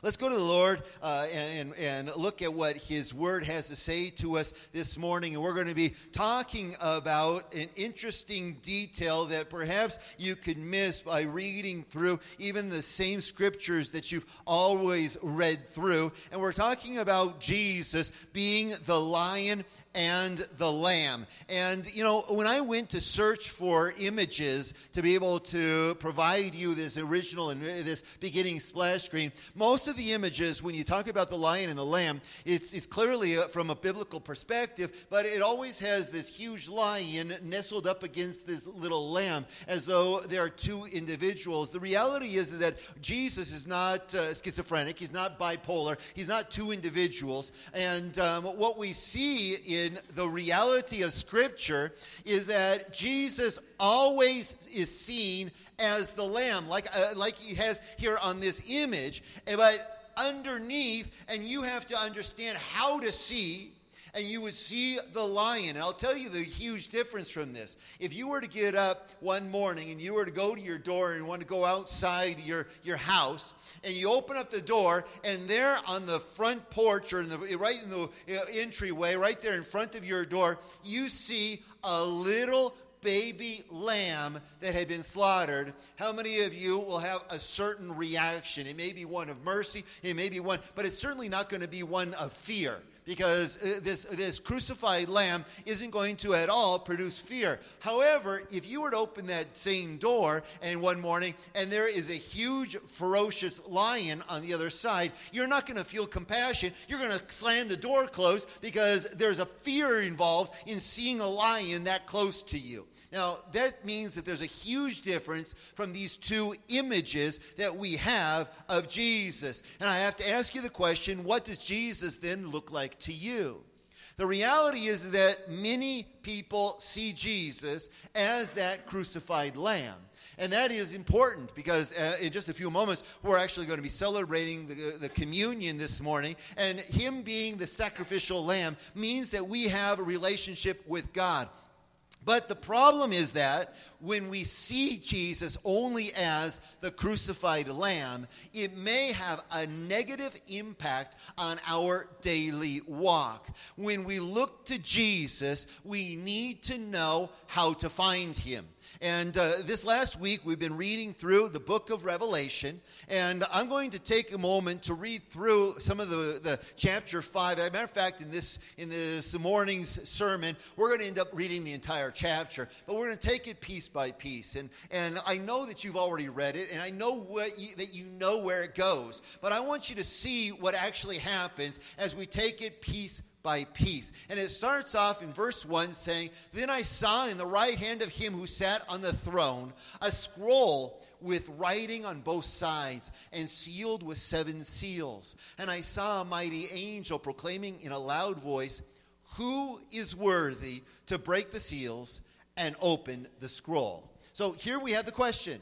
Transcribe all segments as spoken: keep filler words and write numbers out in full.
Let's go to the Lord uh, and, and look at what His Word has to say to us this morning. And we're going to be talking about an interesting detail that perhaps you could miss by reading through even the same scriptures that you've always read through. And we're talking about Jesus being the lion and the lamb. And, you know, when I went to search for images to be able to provide you this original and this beginning splash screen, most of the images, when you talk about the lion and the lamb, it's, it's clearly a, from a biblical perspective, but it always has this huge lion nestled up against this little lamb, as though there are two individuals. The reality is that Jesus is not uh, schizophrenic. He's not bipolar. He's not two individuals. And um, what we see is in the reality of Scripture is that Jesus always is seen as the lamb, like uh, like he has here on this image. But underneath, and you have to understand how to see, and you would see the lion. And I'll tell you the huge difference from this. If you were to get up one morning and you were to go to your door and want to go outside your, your house, and you open up the door, and there on the front porch or in the, right in the entryway, right there in front of your door, you see a little baby lamb that had been slaughtered. How many of you will have a certain reaction? It may be one of mercy, it may be one, but it's certainly not going to be one of fear. Because this, this crucified lamb isn't going to at all produce fear. However, if you were to open that same door and one morning and there is a huge ferocious lion on the other side, you're not going to feel compassion. You're going to slam the door closed because there's a fear involved in seeing a lion that close to you. Now, that means that there's a huge difference from these two images that we have of Jesus. And I have to ask you the question, what does Jesus then look like to you? The reality is that many people see Jesus as that crucified lamb. And that is important because uh, in just a few moments, we're actually going to be celebrating the, the communion this morning. And Him being the sacrificial lamb means that we have a relationship with God. But the problem is that when we see Jesus only as the crucified lamb, it may have a negative impact on our daily walk. When we look to Jesus, we need to know how to find Him. And uh, this last week, we've been reading through the book of Revelation, and I'm going to take a moment to read through some of the, the chapter five. As a matter of fact, in this in this morning's sermon, we're going to end up reading the entire chapter, but we're going to take it piece by piece. And and I know that you've already read it, and I know what you, that you know where it goes, but I want you to see what actually happens as we take it piece by piece. And it starts off in verse one saying, "Then I saw in the right hand of Him who sat on the throne a scroll with writing on both sides and sealed with seven seals. And I saw a mighty angel proclaiming in a loud voice, 'Who is worthy to break the seals and open the scroll?'" So here we have the question.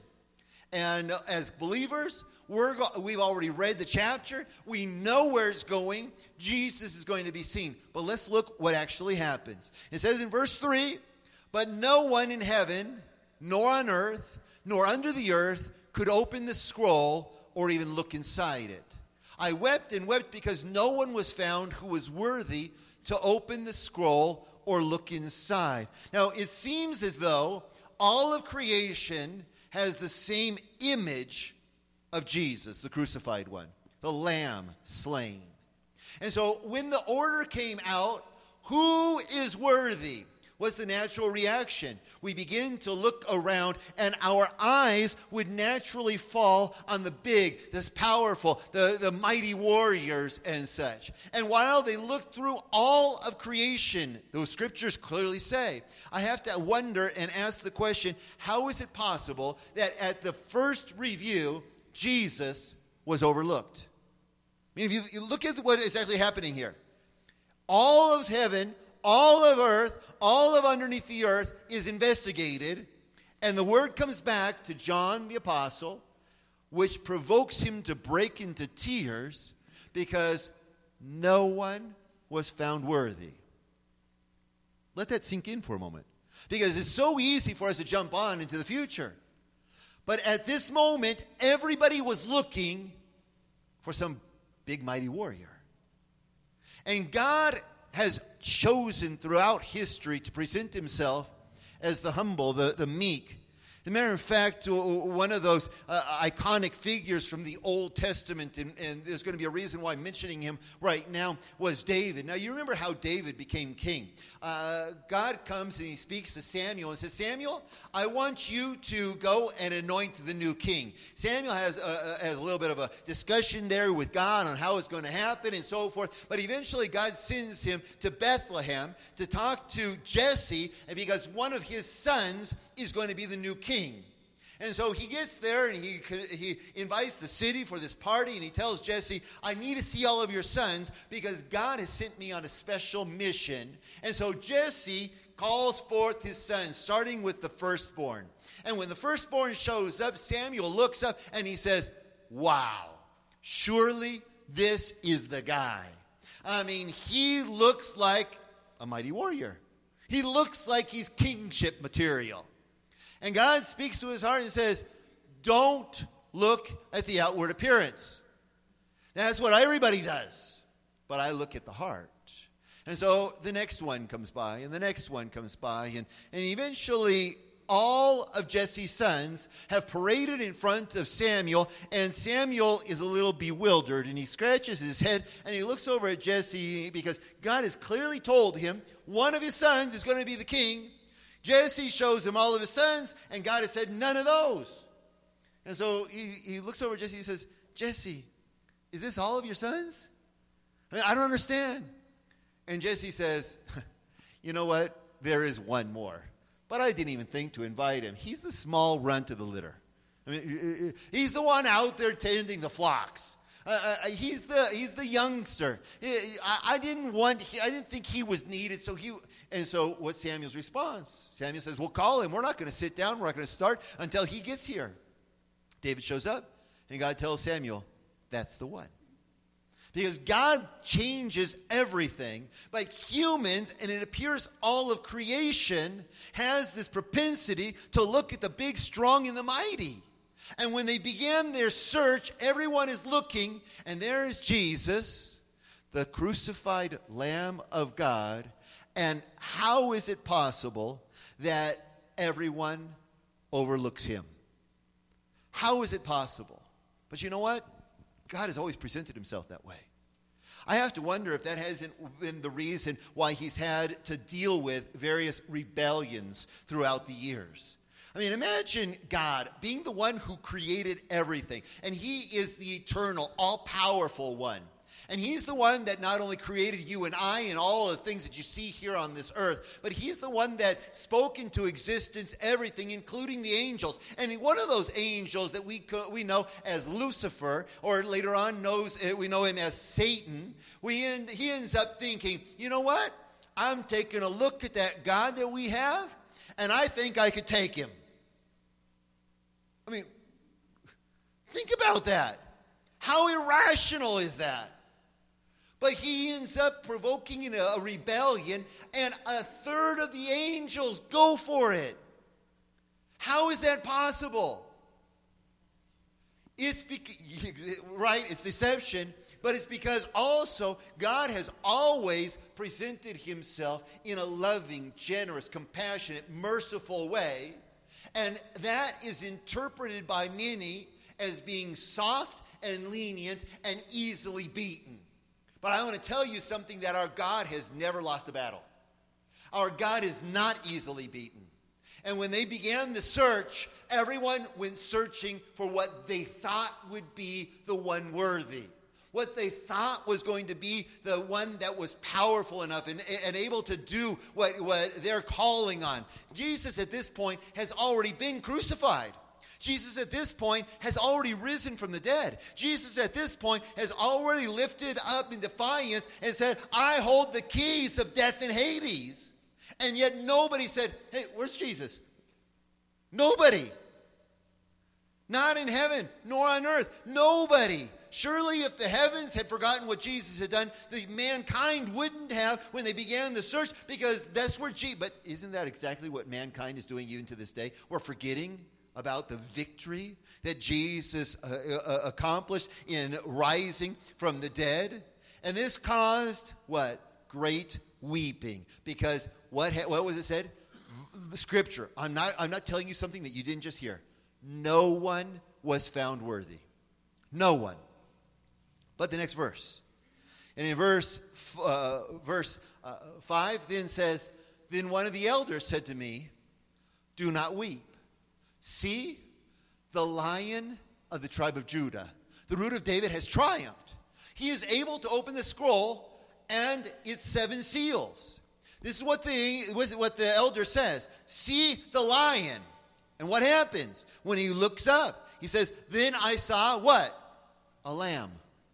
And as believers, We're go- we've already read the chapter. We know where it's going. Jesus is going to be seen. But let's look what actually happens. It says in verse three, "But no one in heaven, nor on earth, nor under the earth could open the scroll or even look inside it. I wept and wept because no one was found who was worthy to open the scroll or look inside." Now, it seems as though all of creation has the same image of Jesus, the crucified one, the lamb slain. And so when the order came out, who is worthy? What's the natural reaction? We begin to look around, and our eyes would naturally fall on the big, this powerful, the, the mighty warriors and such. And while they look through all of creation, those scriptures clearly say, I have to wonder and ask the question, how is it possible that at the first review, Jesus was overlooked? I mean, if you, you look at what is actually happening here, all of heaven, all of earth, all of underneath the earth is investigated, and the word comes back to John the Apostle, which provokes him to break into tears because no one was found worthy. Let that sink in for a moment, because it's so easy for us to jump on into the future. But at this moment, everybody was looking for some big mighty warrior. And God has chosen throughout history to present himself as the humble, the, the meek. As a matter of fact, one of those uh, iconic figures from the Old Testament, and, and there's going to be a reason why I'm mentioning him right now, was David. Now, you remember how David became king. Uh, God comes and he speaks to Samuel and says, Samuel, I want you to go and anoint the new king. Samuel has a, has a little bit of a discussion there with God on how it's going to happen and so forth. But eventually God sends him to Bethlehem to talk to Jesse, and because one of his sons is going to be the new king. King. And so he gets there and he he invites the city for this party, and he tells Jesse, I need to see all of your sons because God has sent me on a special mission. And so Jesse calls forth his sons, starting with the firstborn. And when the firstborn shows up, Samuel looks up and he says, wow, surely this is the guy. I mean, he looks like a mighty warrior. He looks like he's kingship material. And God speaks to his heart and says, don't look at the outward appearance. That's what everybody does. But I look at the heart. And so the next one comes by, and the next one comes by. And, and eventually, all of Jesse's sons have paraded in front of Samuel. And Samuel is a little bewildered. And he scratches his head, and he looks over at Jesse because God has clearly told him one of his sons is going to be the king. Jesse shows him all of his sons, and God has said, none of those. And so he, he looks over at Jesse and says, Jesse, is this all of your sons? I mean, I don't understand. And Jesse says, you know what? There is one more. But I didn't even think to invite him. He's the small runt of the litter. I mean, he's the one out there tending the flocks. Uh, uh, he's the he's the youngster. I, I didn't want. He, I didn't think he was needed. So he and so what's Samuel's response? Samuel says, "We'll call him. We're not going to sit down. We're not going to start until he gets here." David shows up, and God tells Samuel, "That's the one." Because God changes everything, but humans, and it appears all of creation, has this propensity to look at the big, strong, and the mighty. And when they began their search, everyone is looking, and there is Jesus, the crucified Lamb of God. And how is it possible that everyone overlooks him? How is it possible? But you know what? God has always presented himself that way. I have to wonder if that hasn't been the reason why he's had to deal with various rebellions throughout the years. I mean, imagine God being the one who created everything. And he is the eternal, all-powerful one. And he's the one that not only created you and I and all the things that you see here on this earth, but he's the one that spoke into existence everything, including the angels. And one of those angels that we we know as Lucifer, or later on knows we know him as Satan, we end, he ends up thinking, you know what? I'm taking a look at that God that we have, and I think I could take him. I mean, think about that. How irrational is that? But he ends up provoking a rebellion, and a third of the angels go for it. How is that possible? It's because, right, it's deception, but it's because also God has always presented himself in a loving, generous, compassionate, merciful way. And that is interpreted by many as being soft and lenient and easily beaten. But I want to tell you something, that our God has never lost a battle. Our God is not easily beaten. And when they began the search, everyone went searching for what they thought would be the one worthy. What they thought was going to be the one that was powerful enough and, and able to do what, what they're calling on. Jesus at this point has already been crucified. Jesus at this point has already risen from the dead. Jesus at this point has already lifted up in defiance and said, I hold the keys of death and Hades. And yet nobody said, hey, where's Jesus? Nobody. Not in heaven, nor on earth. Nobody. Surely if the heavens had forgotten what Jesus had done, the mankind wouldn't have when they began the search, because that's where Jesus... But isn't that exactly what mankind is doing even to this day? We're forgetting about the victory that Jesus uh, uh, accomplished in rising from the dead. And this caused what? Great weeping. Because what ha- what was it said? The scripture. I'm not, I'm not telling you something that you didn't just hear. No one was found worthy. No one. But the next verse. And in verse uh, verse uh, five then says, then one of the elders said to me, do not weep. See, the Lion of the tribe of Judah, the Root of David, has triumphed. He is able to open the scroll and its seven seals. This is what the, what the elder says. See the Lion. And what happens when he looks up? He says, then I saw what? A lamb.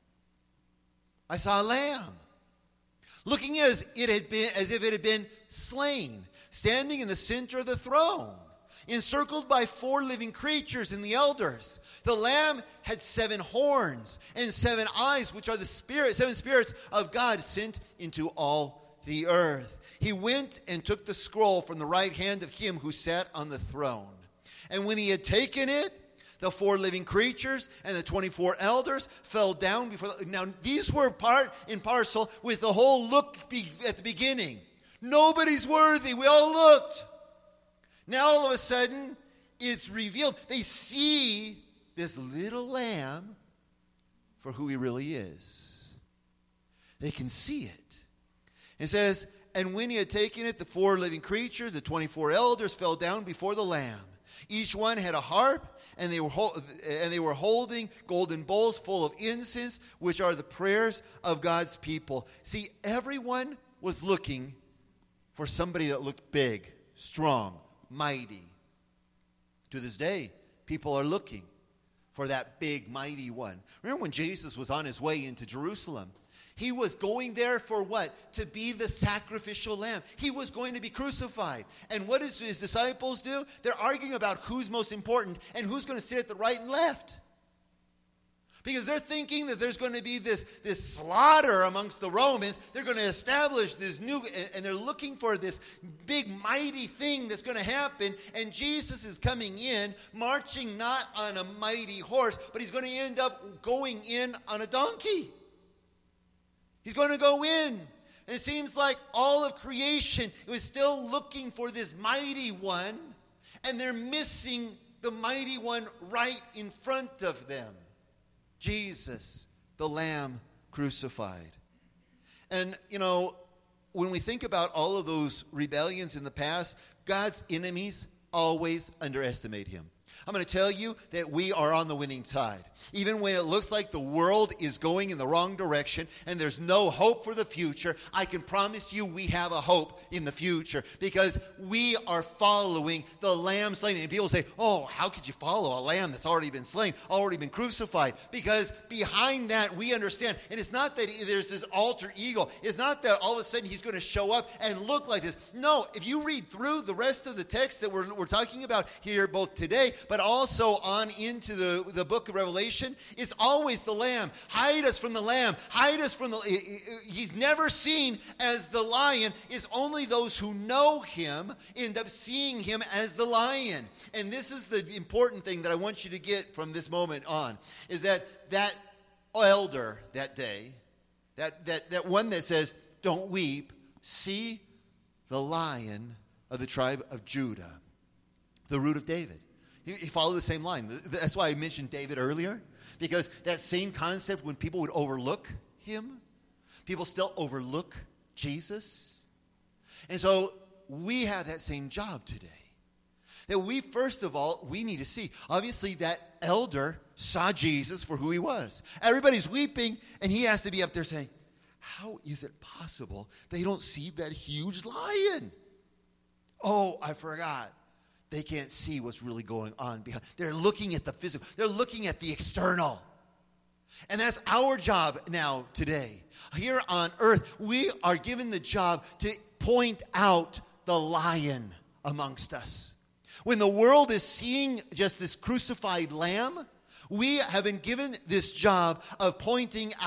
I saw a lamb. Looking as it had been, as if it had been slain, standing in the center of the throne, encircled by four living creatures and the elders. The Lamb had seven horns and seven eyes, which are the spirit, seven spirits of God sent into all the earth. He went and took the scroll from the right hand of him who sat on the throne. And when he had taken it, the four living creatures and the twenty-four elders fell down before. The, now, these were part and parcel with the whole look be, at the beginning. Nobody's worthy. We all looked. Now, all of a sudden, it's revealed. They see this little lamb for who he really is. They can see it. It says, and when he had taken it, the four living creatures, the twenty-four elders, fell down before the Lamb. Each one had a harp, and they were ho- and they were holding golden bowls full of incense, which are the prayers of God's people. See, everyone was looking for somebody that looked big, strong, mighty. To this day, people are looking for that big, mighty one. Remember when Jesus was on his way into Jerusalem? He was going there for what? To be the sacrificial lamb. He was going to be crucified. And what does his disciples do? They're arguing about who's most important and who's going to sit at the right and left. Because they're thinking that there's going to be this, this slaughter amongst the Romans. They're going to establish this new, and they're looking for this big, mighty thing that's going to happen. And Jesus is coming in, marching not on a mighty horse, but he's going to end up going in on a donkey. He's going to go in. And it seems like all of creation was still looking for this mighty one, and they're missing the mighty one right in front of them. Jesus, the Lamb crucified. And, you know, when we think about all of those rebellions in the past, God's enemies always underestimate him. I'm going to tell you that we are on the winning side. Even when it looks like the world is going in the wrong direction and there's no hope for the future, I can promise you we have a hope in the future because we are following the Lamb slain. And people say, oh, how could you follow a lamb that's already been slain, already been crucified? Because behind that we understand. And it's not that there's this alter ego. It's not that all of a sudden he's going to show up and look like this. No, if you read through the rest of the text that we're, we're talking about here both today, but also on into the, the book of Revelation, it's always the Lamb. Hide us from the Lamb. Hide us from the... He's never seen as the lion. It's only those who know him end up seeing him as the lion. And this is the important thing that I want you to get from this moment on, is that that elder that day, that, that, that one that says, don't weep, see the Lion of the tribe of Judah, the Root of David. He followed the same line. That's why I mentioned David earlier, because that same concept, when people would overlook him, people still overlook Jesus. And so we have that same job today. That we, first of all, we need to see. Obviously, that elder saw Jesus for who he was. Everybody's weeping, and he has to be up there saying, how is it possible they don't see that huge lion? Oh, I forgot. They can't see what's really going on behind. They're looking at the physical. They're looking at the external. And that's our job now today. Here on earth, we are given the job to point out the lion amongst us. When the world is seeing just this crucified lamb, we have been given this job of pointing out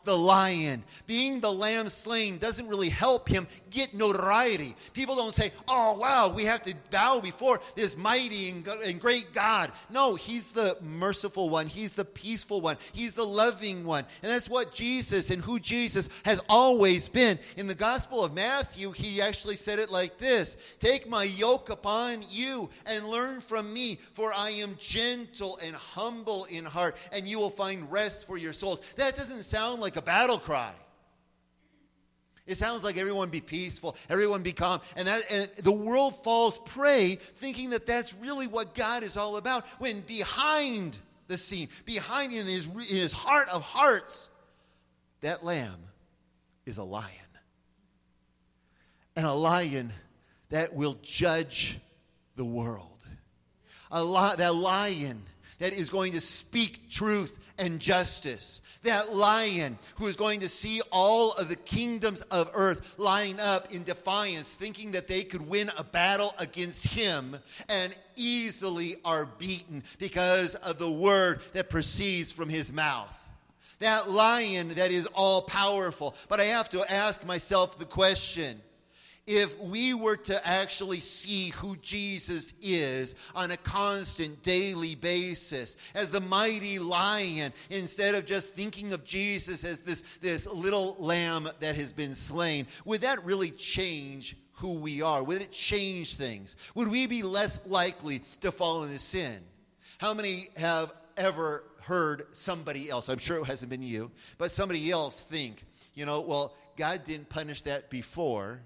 the lion. Being the lamb slain doesn't really help him get notoriety. People don't say, oh, wow, we have to bow before this mighty and, and great God. No, he's the merciful one. He's the peaceful one. He's the loving one. And that's what Jesus and who Jesus has always been. In the Gospel of Matthew, he actually said it like this: take my yoke upon you and learn from me, for I am gentle and humble in heart, and you will find rest for your souls. That doesn't sound like a battle cry. It sounds like everyone be peaceful, everyone be calm. And, that, and the world falls prey thinking that that's really what God is all about, when behind the scene, behind in his, in his heart of hearts, that lamb is a lion. And a lion that will judge the world. A li- that lion that is going to speak truth and justice. That lion who is going to see all of the kingdoms of earth line up in defiance, thinking that they could win a battle against him, and easily are beaten because of the word that proceeds from his mouth. That lion that is all powerful. But I have to ask myself the question: if we were to actually see who Jesus is on a constant daily basis as the mighty lion, instead of just thinking of Jesus as this, this little lamb that has been slain, would that really change who we are? Would it change things? Would we be less likely to fall into sin? How many have ever heard somebody else, I'm sure it hasn't been you, but somebody else think, you know, well, God didn't punish that before.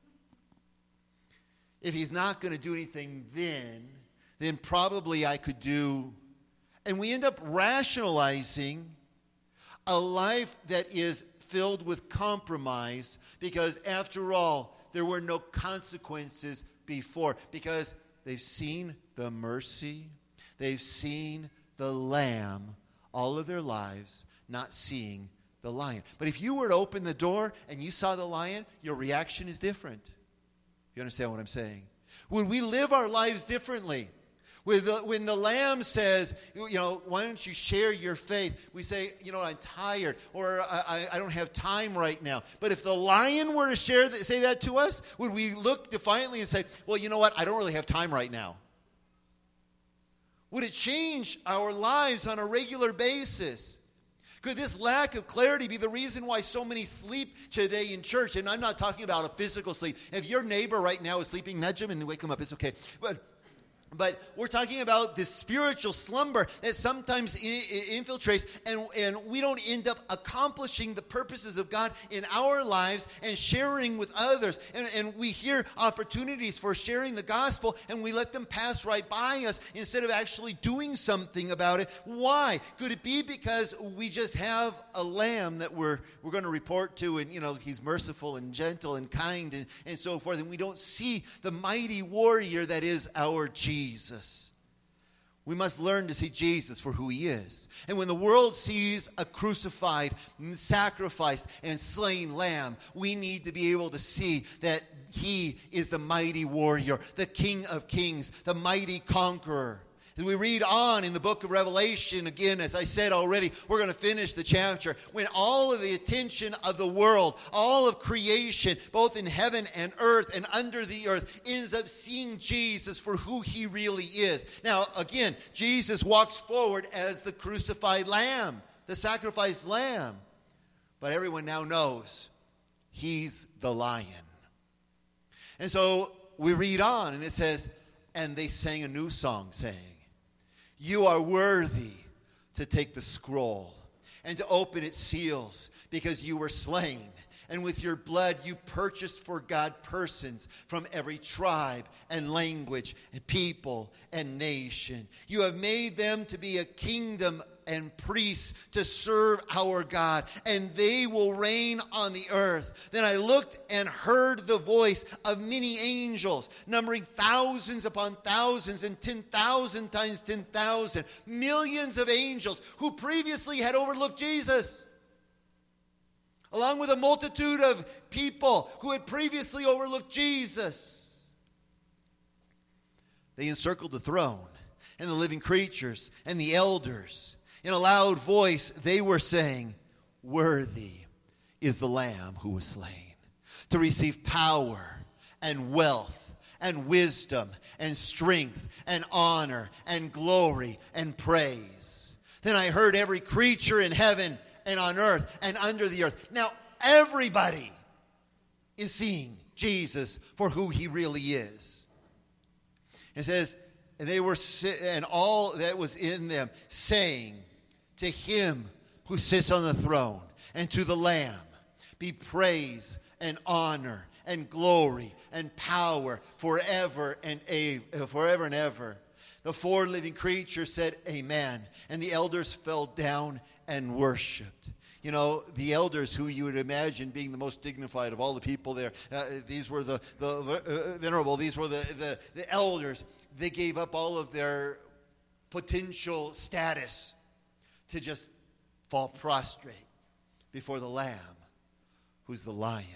If he's not going to do anything then, then probably I could do. And we end up rationalizing a life that is filled with compromise because, after all, there were no consequences before. Because they've seen the mercy, they've seen the lamb all of their lives, not seeing the lion. But if you were to open the door and you saw the lion, your reaction is different. You understand what I'm saying? Would we live our lives differently? When the, when the lamb says, you know, why don't you share your faith? We say, you know, I'm tired, or I, I don't have time right now. But if the lion were to share that, say that to us, would we look defiantly and say, well, you know what, I don't really have time right now? Would it change our lives on a regular basis? Could this lack of clarity be the reason why so many sleep today in church? And I'm not talking about a physical sleep. If your neighbor right now is sleeping, nudge him and wake him up. It's okay. But But we're talking about this spiritual slumber that sometimes I- I infiltrates, and, and we don't end up accomplishing the purposes of God in our lives and sharing with others. And, and we hear opportunities for sharing the gospel, and we let them pass right by us instead of actually doing something about it. Why? Could it be because we just have a lamb that we're we're going to report to, and, you know, he's merciful and gentle and kind and, and so forth, and we don't see the mighty warrior that is our Jesus? Jesus. We must learn to see Jesus for who he is. And when the world sees a crucified, sacrificed, and slain lamb, we need to be able to see that he is the mighty warrior, the King of kings, the mighty conqueror. As we read on in the book of Revelation, again, as I said already, we're going to finish the chapter. When all of the attention of the world, all of creation, both in heaven and earth and under the earth, ends up seeing Jesus for who he really is. Now, again, Jesus walks forward as the crucified lamb, the sacrificed lamb. But everyone now knows he's the lion. And so we read on, and it says, and they sang a new song, saying, you are worthy to take the scroll and to open its seals, because you were slain. And with your blood you purchased for God persons from every tribe and language and people and nation. You have made them to be a kingdom and priests to serve our God, and they will reign on the earth. Then I looked and heard the voice of many angels, numbering thousands upon thousands and ten thousand times ten thousand, millions of angels who previously had overlooked Jesus, along with a multitude of people who had previously overlooked Jesus. They encircled the throne and the living creatures and the elders. In a loud voice, they were saying, worthy is the Lamb who was slain to receive power and wealth and wisdom and strength and honor and glory and praise. Then I heard every creature in heaven and on earth and under the earth. Now everybody is seeing Jesus for who he really is. It says, and they were, and all that was in them, saying, to him who sits on the throne and to the Lamb be praise and honor and glory and power forever and a, forever and ever. The four living creatures said, Amen. And the elders fell down and worshipped. You know, the elders who you would imagine being the most dignified of all the people there, uh, these were the, the uh, venerable, these were the, the, the elders. They gave up all of their potential status to just fall prostrate before the Lamb, who's the Lion.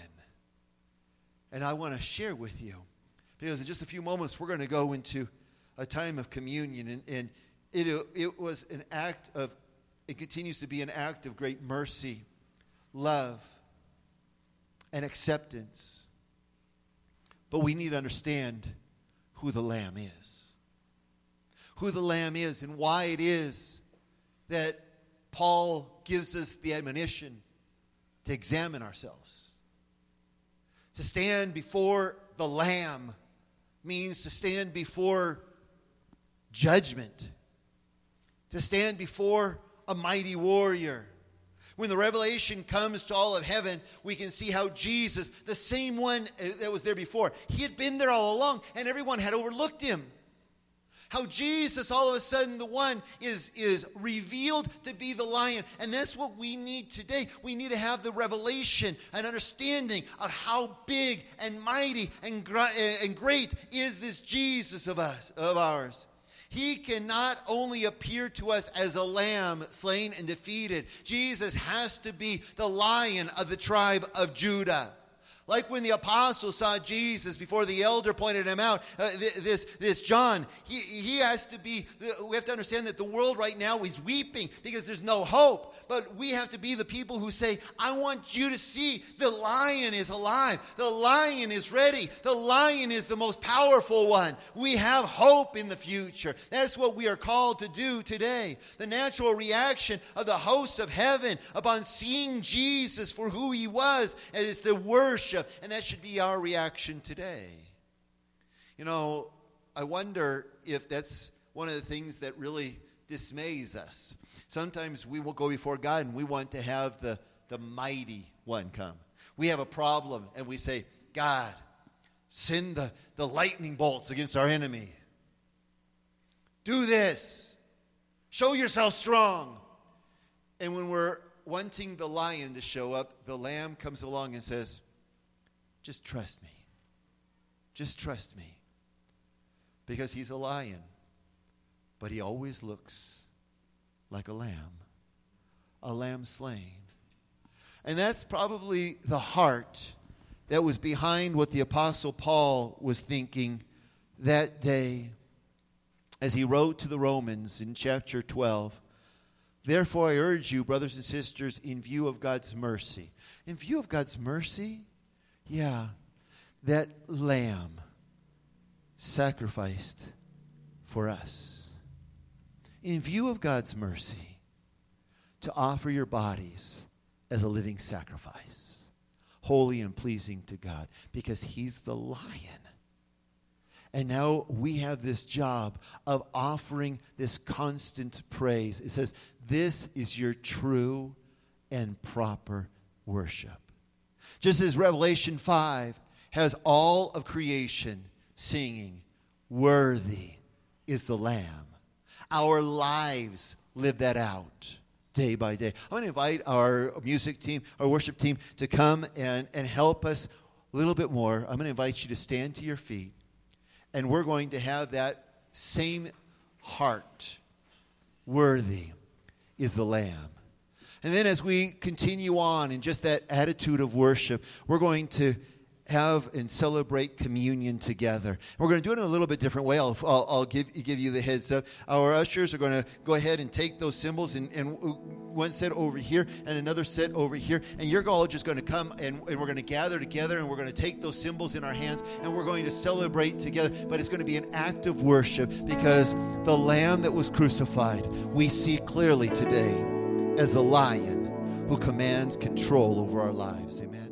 And I want to share with you, because in just a few moments we're going to go into a time of communion, and, and it, it was an act of, it continues to be an act of great mercy, love, and acceptance. But we need to understand who the Lamb is. Who the Lamb is and why it is that Paul gives us the admonition to examine ourselves. To stand before the Lamb means to stand before judgment. To stand before a mighty warrior. When the revelation comes to all of heaven, we can see how Jesus, the same one that was there before, he had been there all along and everyone had overlooked him. How Jesus, all of a sudden, the one is, is revealed to be the Lion. And that's what we need today. We need to have the revelation and understanding of how big and mighty and, and great is this Jesus of us, of ours. He can not only appear to us as a lamb slain and defeated. Jesus has to be the Lion of the tribe of Judah. Like when the apostles saw Jesus before the elder pointed him out, uh, this, this John, he, he has to be, we have to understand that the world right now is weeping because there's no hope. But we have to be the people who say, I want you to see the Lion is alive. The Lion is ready. The Lion is the most powerful one. We have hope in the future. That's what we are called to do today. The natural reaction of the hosts of heaven upon seeing Jesus for who he was is to worship. And that should be our reaction today. You know, I wonder if that's one of the things that really dismays us. Sometimes we will go before God and we want to have the, the mighty one come. We have a problem and we say, God, send the, the lightning bolts against our enemy. Do this. Show yourself strong. And when we're wanting the Lion to show up, the Lamb comes along and says, just trust me. Just trust me. Because he's a lion. But he always looks like a lamb. A lamb slain. And that's probably the heart that was behind what the Apostle Paul was thinking that day as he wrote to the Romans in chapter twelve. Therefore I urge you, brothers and sisters, in view of God's mercy. In view of God's mercy? Yeah, that lamb sacrificed for us. In view of God's mercy, to offer your bodies as a living sacrifice, holy and pleasing to God, because he's the Lion. And now we have this job of offering this constant praise. It says, this is your true and proper worship. Just as Revelation five has all of creation singing, worthy is the Lamb. Our lives live that out day by day. I'm going to invite our music team, our worship team, to come and, and help us a little bit more. I'm going to invite you to stand to your feet, and we're going to have that same heart. Worthy is the Lamb. And then as we continue on in just that attitude of worship, we're going to have and celebrate communion together. We're going to do it in a little bit different way. I'll, I'll, I'll give, give you the heads up. Our ushers are going to go ahead and take those symbols, and, and one set over here and another set over here. And you're all just going to come, and, and we're going to gather together, and we're going to take those symbols in our hands, and we're going to celebrate together. But it's going to be an act of worship, because the Lamb that was crucified, we see clearly today as the Lion who commands control over our lives. Amen.